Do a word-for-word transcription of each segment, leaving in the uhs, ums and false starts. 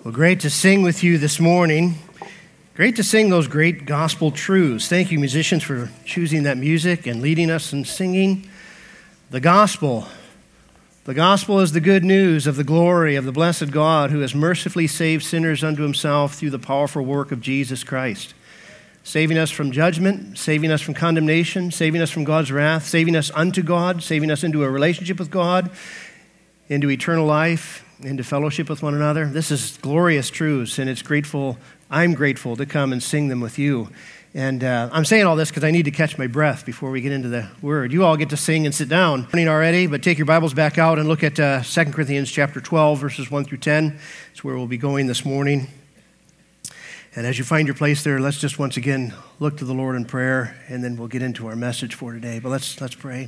Well, great to sing with you this morning. Great to sing those great gospel truths. Thank you, musicians, for choosing that music and leading us in singing. The gospel. The gospel is the good news of the glory of the blessed God who has mercifully saved sinners unto himself through the powerful work of Jesus Christ, saving us from judgment, saving us from condemnation, saving us from God's wrath, saving us unto God, saving us into a relationship with God, into eternal life, into fellowship with one another. This is glorious truths, and it's grateful. I'm grateful to come and sing them with you. And uh, I'm saying all this because I need to catch my breath before we get into the Word. You all get to sing and sit down already, but take your Bibles back out and look at uh, Second Corinthians chapter twelve, verses one through ten. It's where we'll be going this morning. And as you find your place there, let's just once again look to the Lord in prayer, and then we'll get into our message for today. But let's let's pray.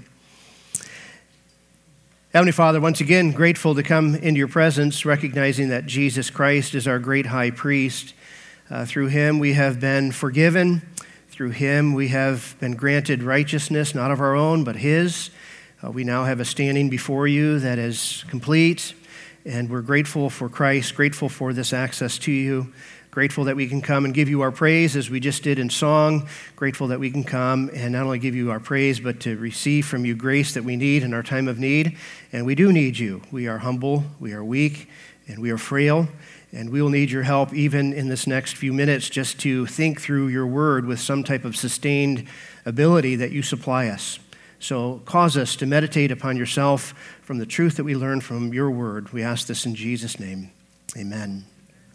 Heavenly Father, once again, grateful to come into your presence, recognizing that Jesus Christ is our great high priest. Uh, through him we have been forgiven. Through him we have been granted righteousness, not of our own, but his. Uh, we now have a standing before you that is complete, and we're grateful for Christ, grateful for this access to you. Grateful that we can come and give you our praise as we just did in song. Grateful that we can come and not only give you our praise, but to receive from you grace that we need in our time of need. And we do need you. We are humble, we are weak, and we are frail. And we will need your help even in this next few minutes just to think through your word with some type of sustained ability that you supply us. So cause us to meditate upon yourself from the truth that we learn from your word. We ask this in Jesus' name. Amen.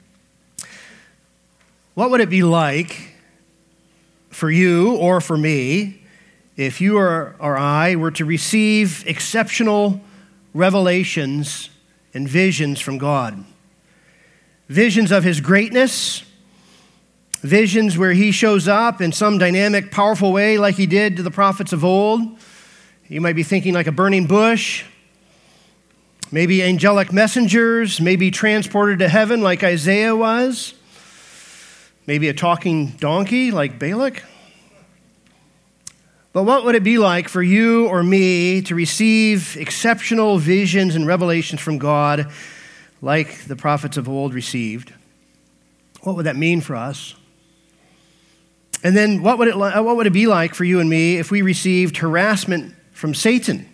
What would it be like for you or for me if you or, or I were to receive exceptional revelations and visions from God? Visions of his greatness, visions where he shows up in some dynamic, powerful way like he did to the prophets of old. You might be thinking like a burning bush, maybe angelic messengers, maybe transported to heaven like Isaiah was. Maybe a talking donkey like Balak. But what would it be like for you or me to receive exceptional visions and revelations from God like the prophets of old received? What would that mean for us? And then what would it what would it be like for you and me if we received harassment from Satan,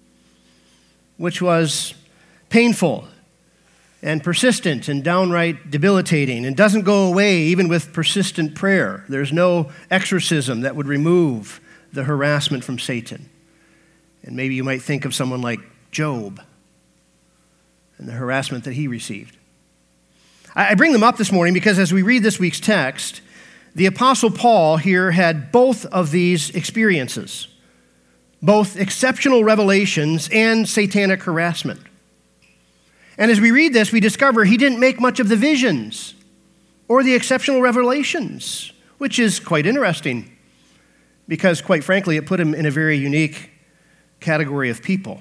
which was painful and persistent and downright debilitating and doesn't go away even with persistent prayer? There's no exorcism that would remove the harassment from Satan. And maybe you might think of someone like Job and the harassment that he received. I bring them up this morning because as we read this week's text, the Apostle Paul here had both of these experiences, both exceptional revelations and satanic harassment. And as we read this, we discover he didn't make much of the visions or the exceptional revelations, which is quite interesting because, quite frankly, it put him in a very unique category of people.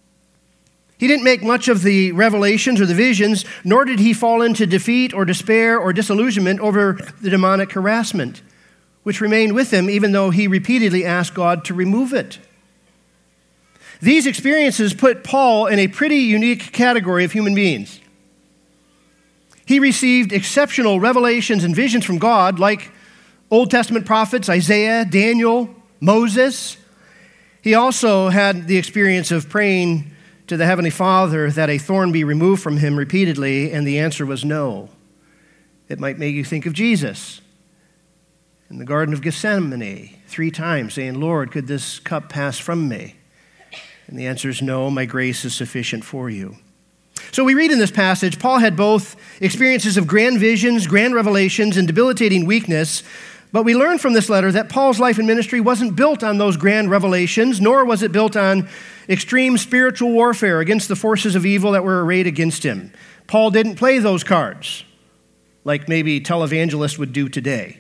He didn't make much of the revelations or the visions, nor did he fall into defeat or despair or disillusionment over the demonic harassment, which remained with him even though he repeatedly asked God to remove it. These experiences put Paul in a pretty unique category of human beings. He received exceptional revelations and visions from God, like Old Testament prophets, Isaiah, Daniel, Moses. He also had the experience of praying to the Heavenly Father that a thorn be removed from him repeatedly, and the answer was no. It might make you think of Jesus in the Garden of Gethsemane, three times saying, Lord, could this cup pass from me? And the answer is no, my grace is sufficient for you. So we read in this passage, Paul had both experiences of grand visions, grand revelations, and debilitating weakness, but we learn from this letter that Paul's life and ministry wasn't built on those grand revelations, nor was it built on extreme spiritual warfare against the forces of evil that were arrayed against him. Paul didn't play those cards like maybe televangelists would do today.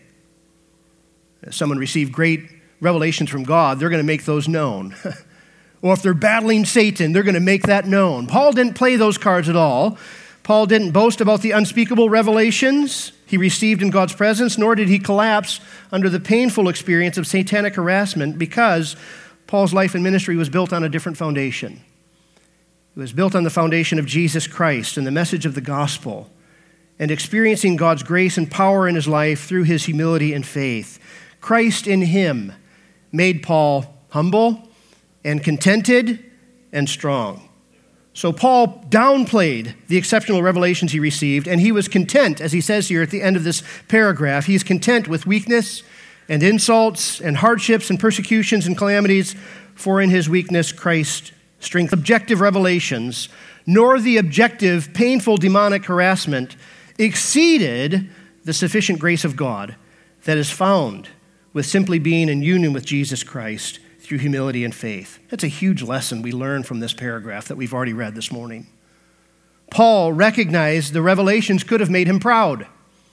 If someone received great revelations from God, they're going to make those known. Or if they're battling Satan, they're going to make that known. Paul didn't play those cards at all. Paul didn't boast about the unspeakable revelations he received in God's presence, nor did he collapse under the painful experience of satanic harassment because Paul's life and ministry was built on a different foundation. It was built on the foundation of Jesus Christ and the message of the gospel and experiencing God's grace and power in his life through his humility and faith. Christ in him made Paul humble and contented and strong. So Paul downplayed the exceptional revelations he received, and he was content, as he says here at the end of this paragraph. He's content with weakness and insults and hardships and persecutions and calamities, for in his weakness Christ strength. Objective revelations, nor the objective painful demonic harassment exceeded the sufficient grace of God that is found with simply being in union with Jesus Christ through humility and faith. That's a huge lesson we learn from this paragraph that we've already read this morning. Paul recognized the revelations could have made him proud.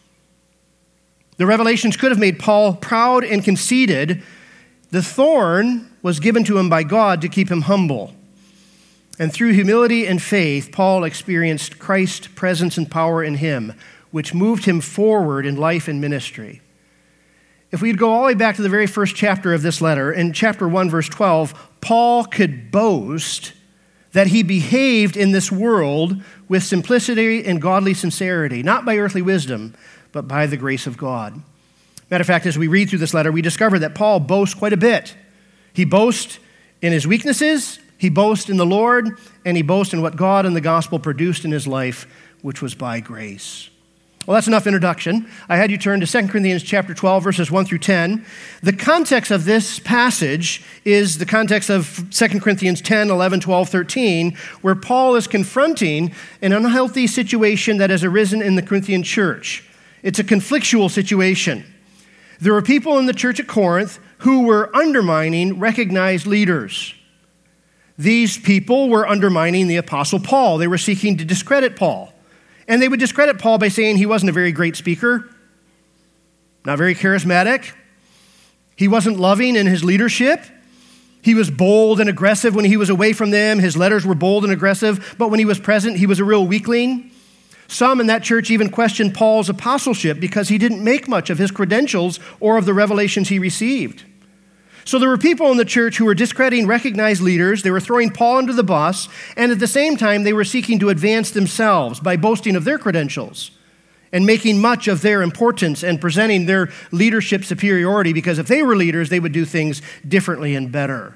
The revelations could have made Paul proud and conceited. The thorn was given to him by God to keep him humble. And through humility and faith, Paul experienced Christ's presence and power in him, which moved him forward in life and ministry. If we'd go all the way back to the very first chapter of this letter, in chapter one, verse twelve, Paul could boast that he behaved in this world with simplicity and godly sincerity, not by earthly wisdom, but by the grace of God. Matter of fact, as we read through this letter, we discover that Paul boasts quite a bit. He boasts in his weaknesses, he boasts in the Lord, and he boasts in what God and the gospel produced in his life, which was by grace. Well, that's enough introduction. I had you turn to Second Corinthians chapter twelve, verses one through ten. The context of this passage is the context of Second Corinthians ten, eleven, twelve, thirteen, where Paul is confronting an unhealthy situation that has arisen in the Corinthian church. It's a conflictual situation. There were people in the church at Corinth who were undermining recognized leaders. These people were undermining the Apostle Paul. They were seeking to discredit Paul. And they would discredit Paul by saying he wasn't a very great speaker, not very charismatic. He wasn't loving in his leadership. He was bold and aggressive when he was away from them. His letters were bold and aggressive, but when he was present, he was a real weakling. Some in that church even questioned Paul's apostleship because he didn't make much of his credentials or of the revelations he received. So there were people in the church who were discrediting recognized leaders. They were throwing Paul under the bus, and at the same time, they were seeking to advance themselves by boasting of their credentials and making much of their importance and presenting their leadership superiority, because if they were leaders, they would do things differently and better.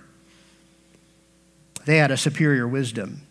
They had a superior wisdom.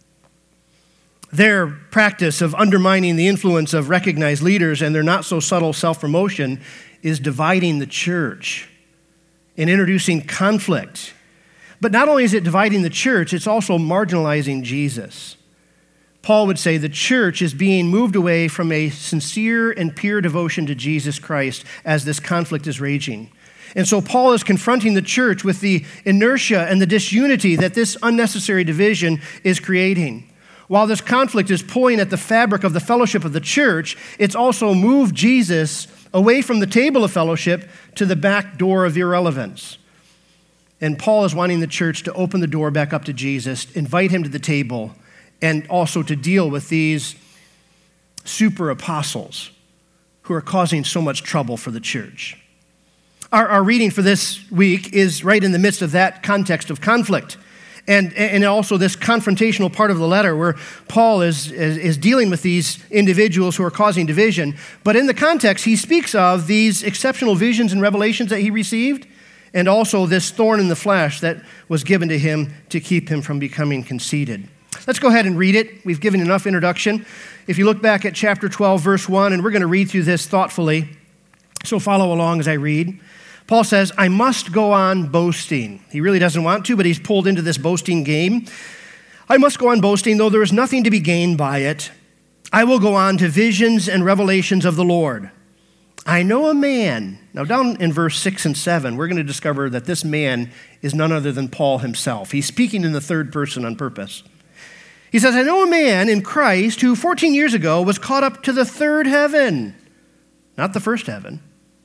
Their practice of undermining the influence of recognized leaders and their not so subtle self-promotion is dividing the church and introducing conflict. But not only is it dividing the church, it's also marginalizing Jesus. Paul would say the church is being moved away from a sincere and pure devotion to Jesus Christ as this conflict is raging. And so Paul is confronting the church with the inertia and the disunity that this unnecessary division is creating. While this conflict is pulling at the fabric of the fellowship of the church, it's also moved Jesus away from the table of fellowship to the back door of irrelevance. And Paul is wanting the church to open the door back up to Jesus, invite him to the table, and also to deal with these super apostles who are causing so much trouble for the church. Our, our reading for this week is right in the midst of that context of conflict. And, and also this confrontational part of the letter where Paul is, is, is dealing with these individuals who are causing division. But in the context, he speaks of these exceptional visions and revelations that he received, and also this thorn in the flesh that was given to him to keep him from becoming conceited. Let's go ahead and read it. We've given enough introduction. If you look back at chapter twelve, verse one, and we're going to read through this thoughtfully, so follow along as I read. Paul says, I must go on boasting. He really doesn't want to, but he's pulled into this boasting game. I must go on boasting, though there is nothing to be gained by it. I will go on to visions and revelations of the Lord. I know a man. Now down in verse six and seven, we're going to discover that this man is none other than Paul himself. He's speaking in the third person on purpose. He says, I know a man in Christ who fourteen years ago was caught up to the third heaven. Not the first heaven.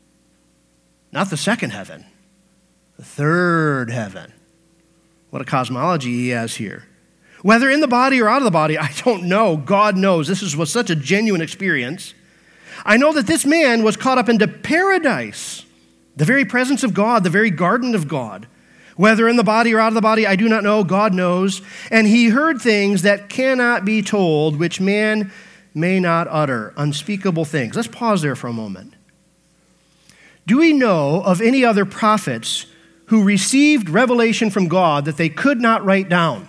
Not the second heaven, the third heaven. What a cosmology he has here. Whether in the body or out of the body, I don't know. God knows. This is, was such a genuine experience. I know that this man was caught up into paradise, the very presence of God, the very garden of God. Whether in the body or out of the body, I do not know. God knows. And he heard things that cannot be told, which man may not utter unspeakable things. Let's pause there for a moment. Do we know of any other prophets who received revelation from God that they could not write down?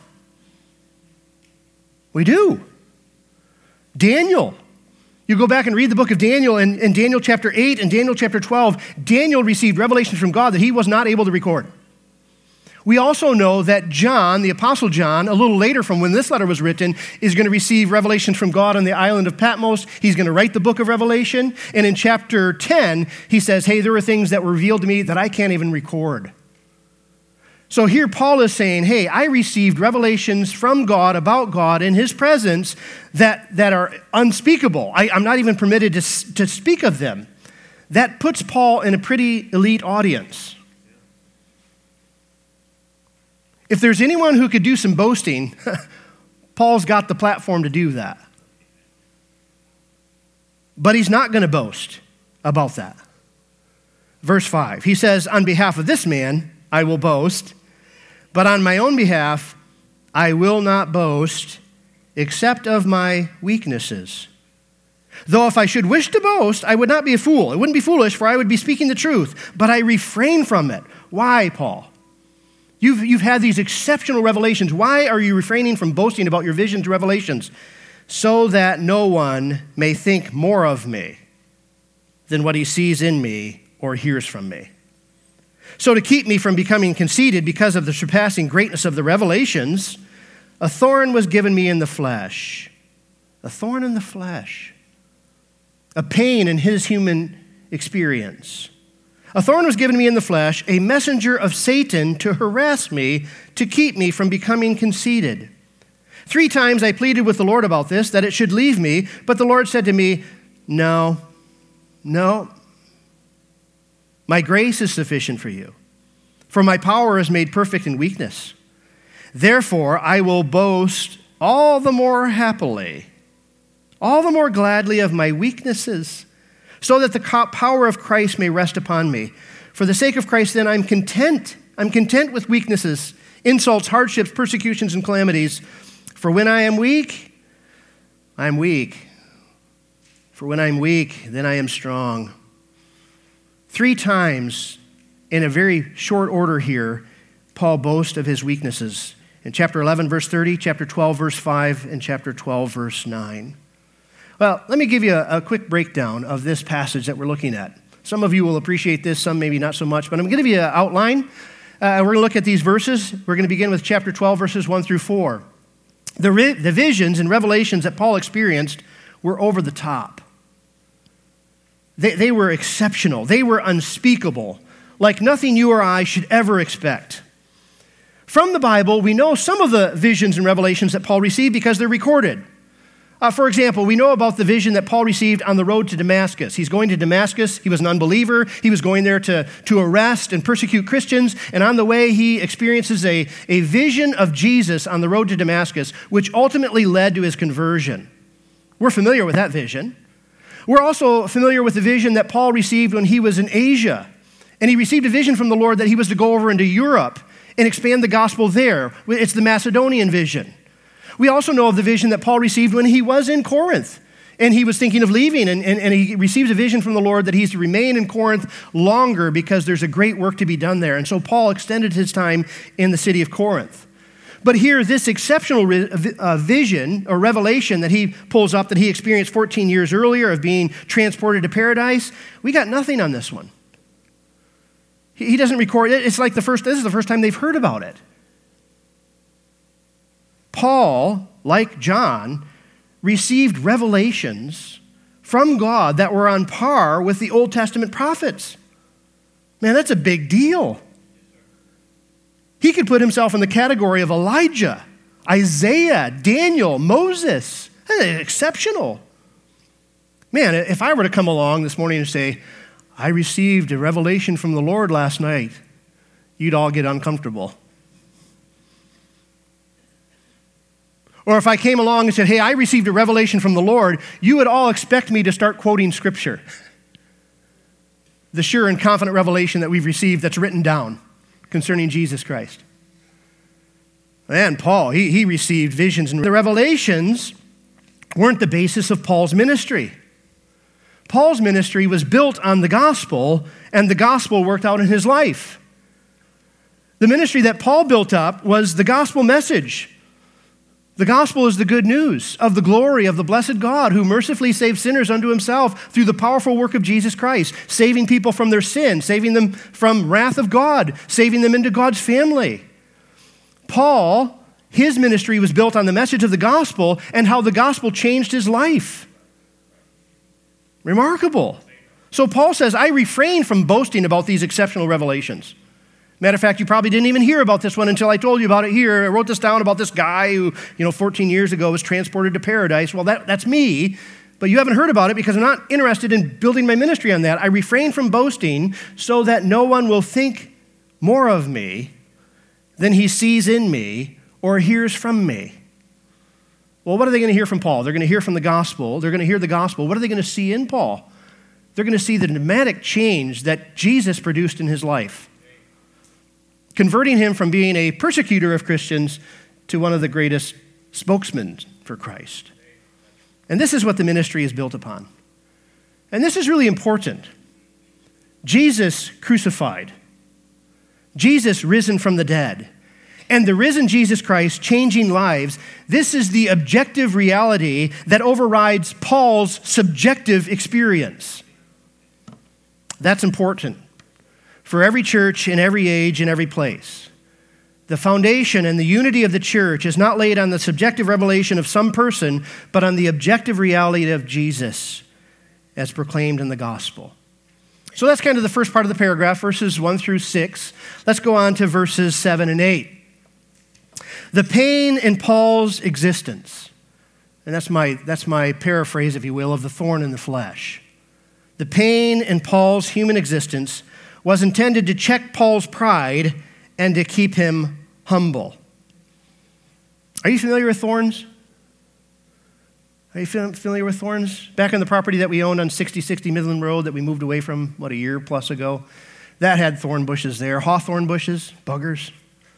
We do. Daniel. You go back and read the book of Daniel, and in Daniel chapter eight and Daniel chapter twelve, Daniel received revelation from God that he was not able to record. We also know that John, the Apostle John, a little later from when this letter was written, is going to receive revelation from God on the island of Patmos. He's going to write the book of Revelation. And in chapter ten, he says, hey, there are things that were revealed to me that I can't even record. So here Paul is saying, hey, I received revelations from God about God in his presence that, that are unspeakable. I, I'm not even permitted to, to speak of them. That puts Paul in a pretty elite audience. If there's anyone who could do some boasting, Paul's got the platform to do that. But he's not going to boast about that. Verse five, he says, on behalf of this man, I will boast, but on my own behalf, I will not boast, except of my weaknesses. Though if I should wish to boast, I would not be a fool. It wouldn't be foolish, for I would be speaking the truth, but I refrain from it. Why, Paul? You've, you've had these exceptional revelations. Why are you refraining from boasting about your visions and revelations? So that no one may think more of me than what he sees in me or hears from me. So to keep me from becoming conceited because of the surpassing greatness of the revelations, a thorn was given me in the flesh. A thorn in the flesh. A pain in his human experience. A thorn was given me in the flesh, a messenger of Satan to harass me, to keep me from becoming conceited. Three times I pleaded with the Lord about this, that it should leave me, but the Lord said to me, no, no, my grace is sufficient for you, for my power is made perfect in weakness. Therefore, I will boast all the more happily, all the more gladly of my weaknesses, so that the power of Christ may rest upon me. For the sake of Christ, then, I'm content. I'm content with weaknesses, insults, hardships, persecutions, and calamities. For when I am weak, I am weak. For when I'm weak, then I am strong. Three times in a very short order here, Paul boasts of his weaknesses. In chapter eleven, verse thirty, chapter twelve, verse five, and chapter twelve, verse nine. Well, let me give you a, a quick breakdown of this passage that we're looking at. Some of you will appreciate this, some maybe not so much, but I'm going to give you an outline. Uh, we're going to look at these verses. We're going to begin with chapter twelve, verses one through four. The, re- the visions and revelations that Paul experienced were over the top. They, they were exceptional. They were unspeakable, like nothing you or I should ever expect. From the Bible, we know some of the visions and revelations that Paul received because they're recorded. Uh, for example, we know about the vision that Paul received on the road to Damascus. He's going to Damascus. He was an unbeliever. He was going there to, to arrest and persecute Christians. And on the way, he experiences a, a vision of Jesus on the road to Damascus, which ultimately led to his conversion. We're familiar with that vision. We're also familiar with the vision that Paul received when he was in Asia. And he received a vision from the Lord that he was to go over into Europe and expand the gospel there. It's the Macedonian vision. We also know of the vision that Paul received when he was in Corinth, and he was thinking of leaving, and, and, and he receives a vision from the Lord that he's to remain in Corinth longer because there's a great work to be done there. And so Paul extended his time in the city of Corinth. But here, this exceptional re- uh, vision or revelation that he pulls up that he experienced fourteen years earlier of being transported to paradise, we got nothing on this one. He, he doesn't record it. It's like the first, this is the first time they've heard about it. Paul, like John, received revelations from God that were on par with the Old Testament prophets. Man, that's a big deal. He could put himself in the category of Elijah, Isaiah, Daniel, Moses. That's exceptional. Man, if I were to come along this morning and say, I received a revelation from the Lord last night, you'd all get uncomfortable. Or if I came along and said, hey, I received a revelation from the Lord, you would all expect me to start quoting Scripture. The sure and confident revelation that we've received that's written down concerning Jesus Christ. And Paul, he, he received visions. And the revelations weren't the basis of Paul's ministry. Paul's ministry was built on the gospel, and the gospel worked out in his life. The ministry that Paul built up was the gospel message. The gospel is the good news of the glory of the blessed God who mercifully saves sinners unto himself through the powerful work of Jesus Christ, saving people from their sin, saving them from wrath of God, saving them into God's family. Paul, his ministry was built on the message of the gospel and how the gospel changed his life. Remarkable. So Paul says, I refrain from boasting about these exceptional revelations. Matter of fact, you probably didn't even hear about this one until I told you about it here. I wrote this down about this guy who, you know, fourteen years ago was transported to paradise. Well, that, that's me, but you haven't heard about it because I'm not interested in building my ministry on that. I refrain from boasting so that no one will think more of me than he sees in me or hears from me. Well, what are they going to hear from Paul? They're going to hear from the gospel. They're going to hear the gospel. What are they going to see in Paul? They're going to see the dramatic change that Jesus produced in his life, converting him from being a persecutor of Christians to one of the greatest spokesmen for Christ. And this is what the ministry is built upon. And this is really important. Jesus crucified. Jesus risen from the dead. And the risen Jesus Christ changing lives. This is the objective reality that overrides Paul's subjective experience. That's important for every church in every age in every place. The foundation and the unity of the church is not laid on the subjective revelation of some person, but on the objective reality of Jesus as proclaimed in the gospel. So that's kind of the first part of the paragraph, verses one through six. Let's go on to verses seven and eight. The pain in Paul's existence, and that's my, that's my paraphrase, if you will, of the thorn in the flesh. The pain in Paul's human existence was intended to check Paul's pride and to keep him humble. Are you familiar with thorns? Are you familiar with thorns? Back on the property that we owned on sixty sixty Midland Road that we moved away from, what, a year plus ago, that had thorn bushes there, hawthorn bushes, buggers.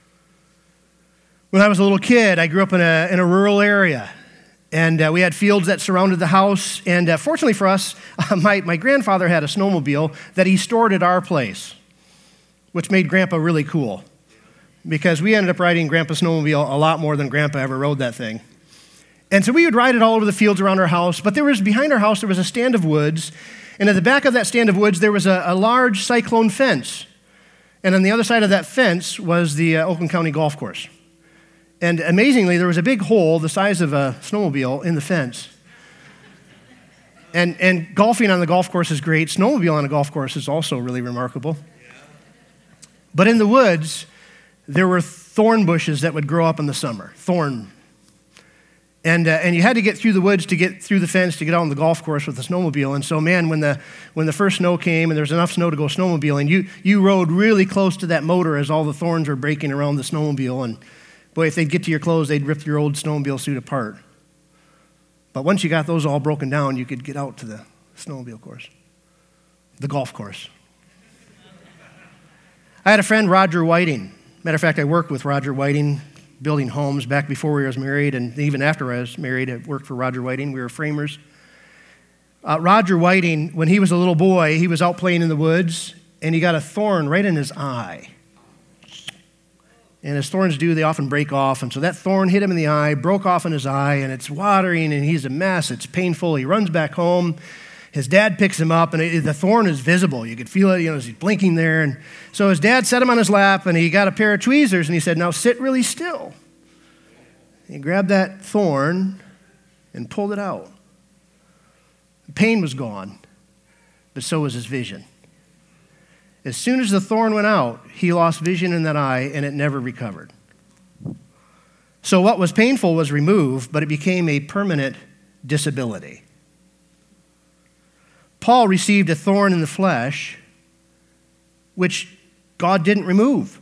When I was a little kid, I grew up in a, in a rural area. And uh, we had fields that surrounded the house. And uh, fortunately for us, uh, my, my grandfather had a snowmobile that he stored at our place, which made Grandpa really cool because we ended up riding Grandpa's snowmobile a lot more than Grandpa ever rode that thing. And so we would ride it all over the fields around our house. But there was, behind our house, there was a stand of woods. And at the back of that stand of woods, there was a, a large cyclone fence. And on the other side of that fence was the uh, Oakland County Golf Course. And amazingly, there was a big hole the size of a snowmobile in the fence. And, and golfing on the golf course is great. Snowmobile on a golf course is also really remarkable. But in the woods, there were thorn bushes that would grow up in the summer. Thorn. And, uh, and you had to get through the woods to get through the fence to get out on the golf course with the snowmobile. And so, man, when the when the first snow came and there was enough snow to go snowmobiling, you, you rode really close to that motor as all the thorns were breaking around the snowmobile. And boy, if they'd get to your clothes, they'd rip your old snowmobile suit apart. But once you got those all broken down, you could get out to the snowmobile course, the golf course. I had a friend, Roger Whiting. Matter of fact, I worked with Roger Whiting building homes back before we was married, and even after I was married, I worked for Roger Whiting. We were framers. Uh, Roger Whiting, when he was a little boy, he was out playing in the woods, and he got a thorn right in his eye. And as thorns do, they often break off. And so that thorn hit him in the eye, broke off in his eye, and it's watering, and he's a mess. It's painful. He runs back home. His dad picks him up, and it, the thorn is visible. You could feel it, you know, as he's blinking there. And so his dad set him on his lap, and he got a pair of tweezers, and he said, now sit really still. He grabbed that thorn and pulled it out. The pain was gone, but so was his vision. As soon as the thorn went out, he lost vision in that eye, and it never recovered. So what was painful was removed, but it became a permanent disability. Paul received a thorn in the flesh, which God didn't remove.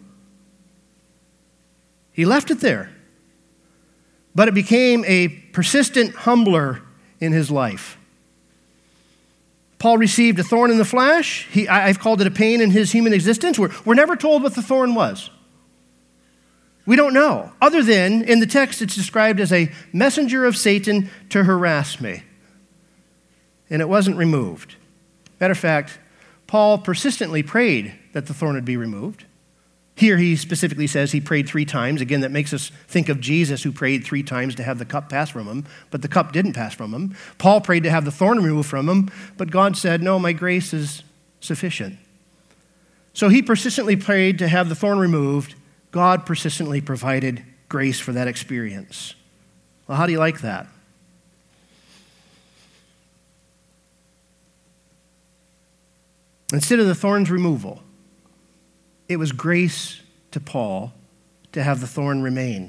He left it there. But it became a persistent humbler in his life. Paul received a thorn in the flesh. He, I've called it a pain in his human existence. We're, we're never told what the thorn was. We don't know. Other than, in the text, it's described as a messenger of Satan to harass me. And it wasn't removed. Matter of fact, Paul persistently prayed that the thorn would be removed. Here he specifically says he prayed three times. Again, that makes us think of Jesus, who prayed three times to have the cup pass from him, but the cup didn't pass from him. Paul prayed to have the thorn removed from him, but God said, no, my grace is sufficient. So he persistently prayed to have the thorn removed. God persistently provided grace for that experience. Well, how do you like that? Instead of the thorn's removal, it was grace to Paul to have the thorn remain.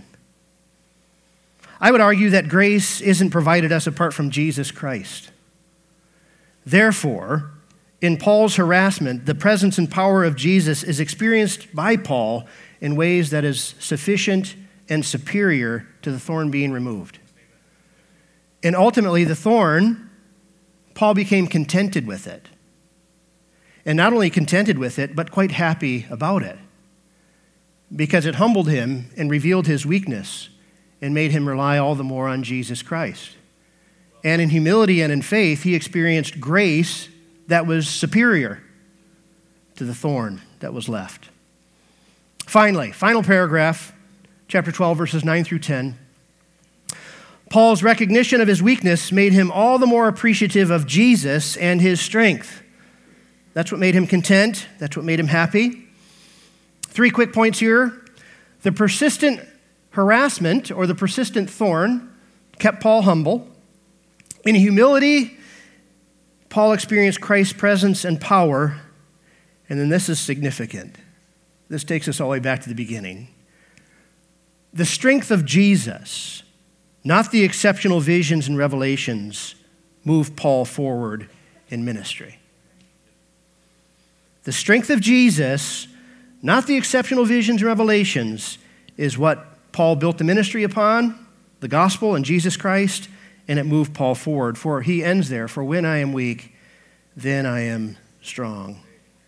I would argue that grace isn't provided us apart from Jesus Christ. Therefore, in Paul's harassment, the presence and power of Jesus is experienced by Paul in ways that is sufficient and superior to the thorn being removed. And ultimately, the thorn, Paul became contented with it. And not only contented with it, but quite happy about it, because it humbled him and revealed his weakness and made him rely all the more on Jesus Christ. And in humility and in faith, he experienced grace that was superior to the thorn that was left. Finally, final paragraph, chapter twelve, verses nine through ten. Paul's recognition of his weakness made him all the more appreciative of Jesus and his strength. That's what made him content. That's what made him happy. Three quick points here. The persistent harassment or the persistent thorn kept Paul humble. In humility, Paul experienced Christ's presence and power. And then this is significant. This takes us all the way back to the beginning. The strength of Jesus, not the exceptional visions and revelations, moved Paul forward in ministry. The strength of Jesus, not the exceptional visions and revelations, is what Paul built the ministry upon, the gospel and Jesus Christ, and it moved Paul forward. For he ends there, for when I am weak, then I am strong.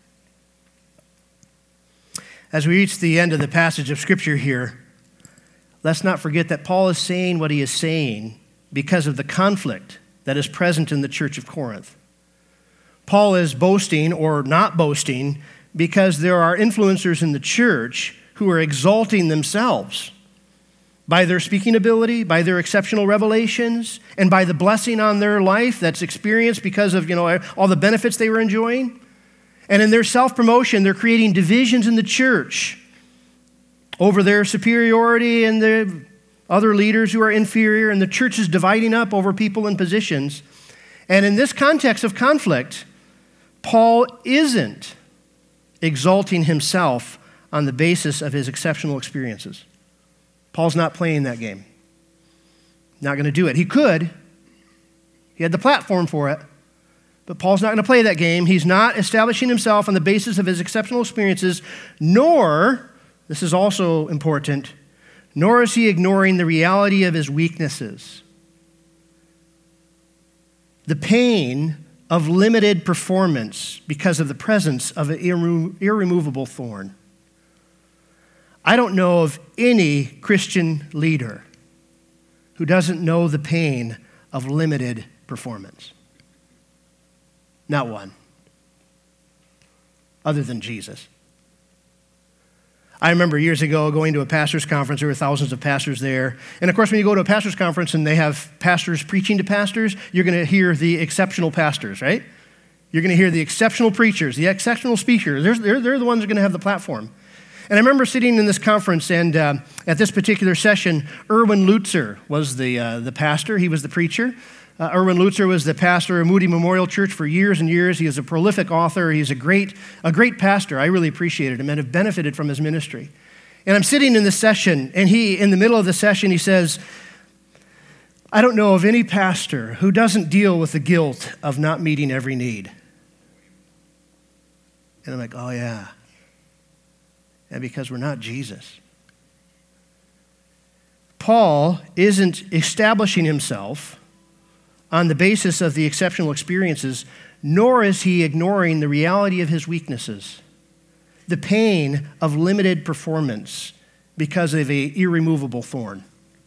As we reach the end of the passage of Scripture here, let's not forget that Paul is saying what he is saying because of the conflict that is present in the church of Corinth. Paul is boasting or not boasting because there are influencers in the church who are exalting themselves by their speaking ability, by their exceptional revelations, and by the blessing on their life that's experienced because of, you know, all the benefits they were enjoying. And in their self-promotion, they're creating divisions in the church over their superiority and the other leaders who are inferior, and the church is dividing up over people and positions. And in this context of conflict, Paul isn't exalting himself on the basis of his exceptional experiences. Paul's not playing that game. Not going to do it. He could. He had the platform for it. But Paul's not going to play that game. He's not establishing himself on the basis of his exceptional experiences, nor, this is also important, nor is he ignoring the reality of his weaknesses. The pain of limited performance because of the presence of an irre- irremovable thorn. I don't know of any Christian leader who doesn't know the pain of limited performance. Not one, other than Jesus. I remember years ago going to a pastor's conference. There were thousands of pastors there. And of course, when you go to a pastor's conference and they have pastors preaching to pastors, you're going to hear the exceptional pastors, right? You're going to hear the exceptional preachers, the exceptional speakers. They're, they're, they're the ones who are going to have the platform. And I remember sitting in this conference, and uh, at this particular session, Erwin Lutzer was the, uh, the pastor. He was the preacher. Uh, Erwin Lutzer was the pastor of Moody Memorial Church for years and years. He is a prolific author. He's a great, a great pastor. I really appreciated him and have benefited from his ministry. And I'm sitting in this session, and he, in the middle of the session, he says, I don't know of any pastor who doesn't deal with the guilt of not meeting every need. And I'm like, oh yeah. And because we're not Jesus. Paul isn't establishing himself on the basis of the exceptional experiences, nor is he ignoring the reality of his weaknesses. The pain of limited performance because of an irremovable thorn.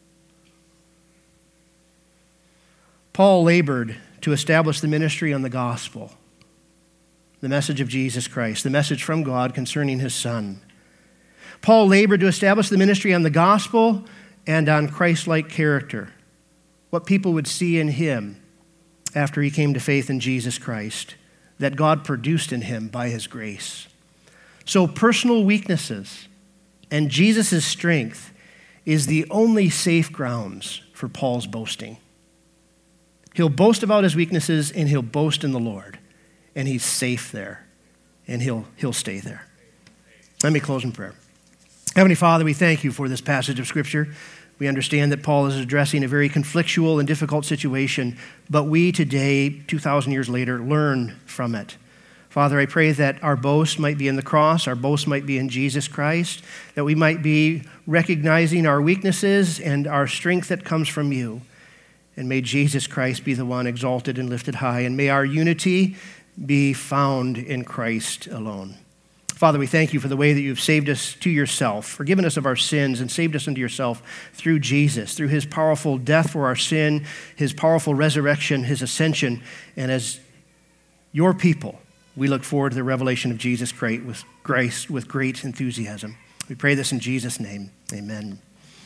Paul labored to establish the ministry on the gospel, the message of Jesus Christ, the message from God concerning his Son. Paul labored to establish the ministry on the gospel and on Christ-like character, what people would see in him after he came to faith in Jesus Christ, that God produced in him by his grace. So personal weaknesses and Jesus' strength is the only safe grounds for Paul's boasting. He'll boast about his weaknesses and he'll boast in the Lord, and he's safe there, and he'll, he'll stay there. Let me close in prayer. Heavenly Father, we thank you for this passage of Scripture. We understand that Paul is addressing a very conflictual and difficult situation, but we today, two thousand years later, learn from it. Father, I pray that our boast might be in the cross, our boast might be in Jesus Christ, that we might be recognizing our weaknesses and our strength that comes from you. And may Jesus Christ be the one exalted and lifted high, and may our unity be found in Christ alone. Father, we thank you for the way that you've saved us to yourself, forgiven us of our sins, and saved us unto yourself through Jesus, through his powerful death for our sin, his powerful resurrection, his ascension. And as your people, we look forward to the revelation of Jesus Christ with grace, with great enthusiasm. We pray this in Jesus' name. Amen.